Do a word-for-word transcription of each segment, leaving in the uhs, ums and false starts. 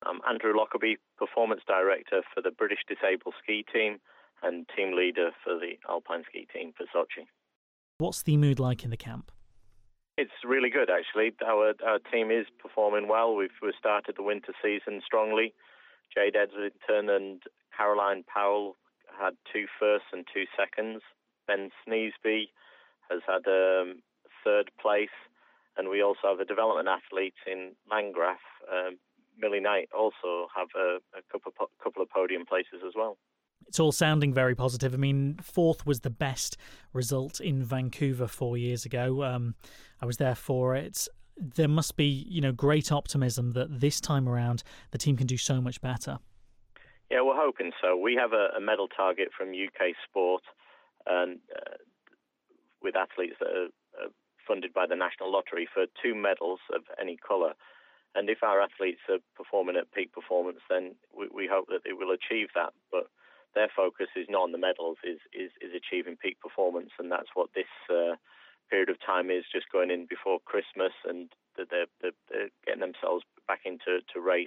I'm Andrew Lockerbie, Performance Director for the British Disabled Ski Team and Team Leader for the Alpine Ski Team for Sochi. What's the mood like in the camp? It's really good, actually. Our our team is performing well. We've, we've started the winter season strongly. Jade Edgerton and Caroline Powell had two firsts and two seconds. Ben Sneesby has had um, third place. And we also have a development athlete in Landgraf, um, Millie Knight, also have a, a couple, of, couple of podium places as well. It's all sounding very positive. I mean, fourth was the best result in Vancouver four years ago. Um, I was there for it. There must be, you know, great optimism that this time around the team can do so much better. Yeah, we're hoping so. We have a, a medal target from U K Sport, and uh, with athletes that are uh, funded by the National Lottery for two medals of any colour. And if our athletes are performing at peak performance, then we, we hope that they will achieve that. But their focus is not on the medals, is is, is achieving peak performance, and that's what this uh, period of time is, just going in before Christmas, and that they're, they're, they're getting themselves back into to race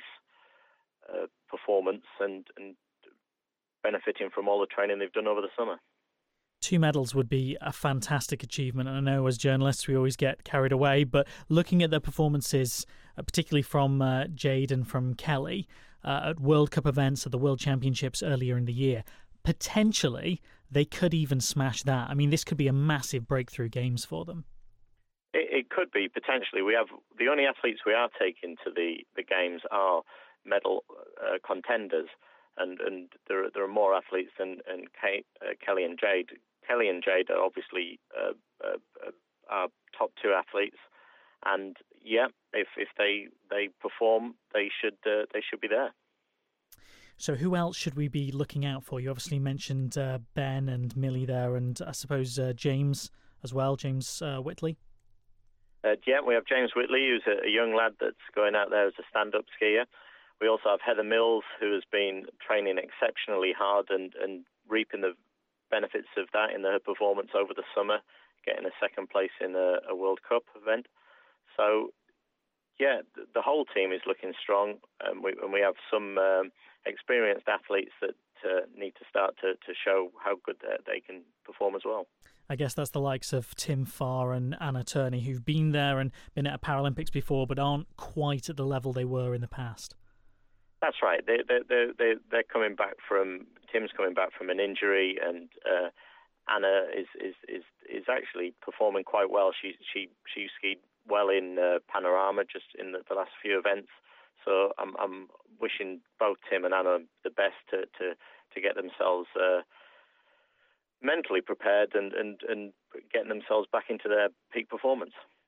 uh, performance and, and benefiting from all the training they've done over the summer. Two medals would be a fantastic achievement. And I know as journalists we always get carried away, but looking at their performances, uh, particularly from uh, Jade and from Kelly, uh, at World Cup events, at the World Championships earlier in the year, potentially they could even smash that. I mean, this could be a massive breakthrough games for them. It, it could be, potentially. We have the only athletes we are taking to the, the games are medal uh, contenders, and, and there, there are more athletes than, than Kate, uh, Kelly and Jade. Kelly and Jade are obviously uh, uh, our top two athletes, and yeah, if if they they perform, they should uh, they should be there. So who else should we be looking out for? You obviously mentioned uh, Ben and Millie there, and I suppose uh, James as well, James uh, Whitley. Uh, yeah, we have James Whitley, who's a, a young lad that's going out there as a stand-up skier. We also have Heather Mills, who has been training exceptionally hard and, and reaping the benefits of that in her performance over the summer, getting a second place in a, a World Cup event. So, yeah, the, the whole team is looking strong, and we, and we have some um, experienced athletes that uh, need to start to, to show how good they can perform as well. I guess that's the likes of Tim Farr and Anna Turney, who've been there and been at a Paralympics before, but aren't quite at the level they were in the past. That's right. They, they, they, they, they're coming back from, Tim's coming back from an injury, and uh, Anna is, is, is, is actually performing quite well. She she she skied well in uh, Panorama just in the, the last few events. So I'm I'm wishing both Tim and Anna the best to to, to get themselves uh, mentally prepared and, and, and getting themselves back into their peak performance.